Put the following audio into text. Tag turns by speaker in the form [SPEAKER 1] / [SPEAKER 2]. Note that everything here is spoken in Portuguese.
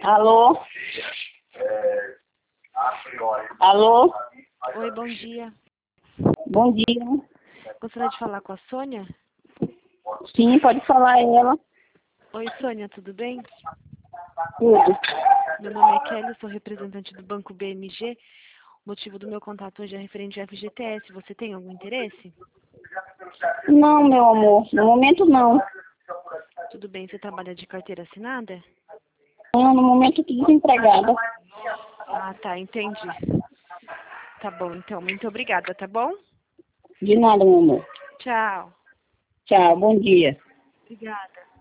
[SPEAKER 1] Alô? Alô?
[SPEAKER 2] Oi, bom dia.
[SPEAKER 1] Bom dia.
[SPEAKER 2] Gostaria de falar com a Sônia?
[SPEAKER 1] Sim, pode falar ela.
[SPEAKER 2] Oi, Sônia, tudo bem?
[SPEAKER 1] Tudo.
[SPEAKER 2] Meu nome é Kelly, sou representante do Banco BMG. O motivo do meu contato hoje é referente ao FGTS. Você tem algum interesse?
[SPEAKER 1] Não, meu amor. No momento não.
[SPEAKER 2] Tudo bem, você trabalha de carteira assinada?
[SPEAKER 1] Não, no momento eu tô desempregada.
[SPEAKER 2] Ah, tá, entendi. Tá bom, então, muito obrigada, tá bom?
[SPEAKER 1] De nada, meu amor.
[SPEAKER 2] Tchau.
[SPEAKER 1] Tchau, bom dia.
[SPEAKER 2] Obrigada.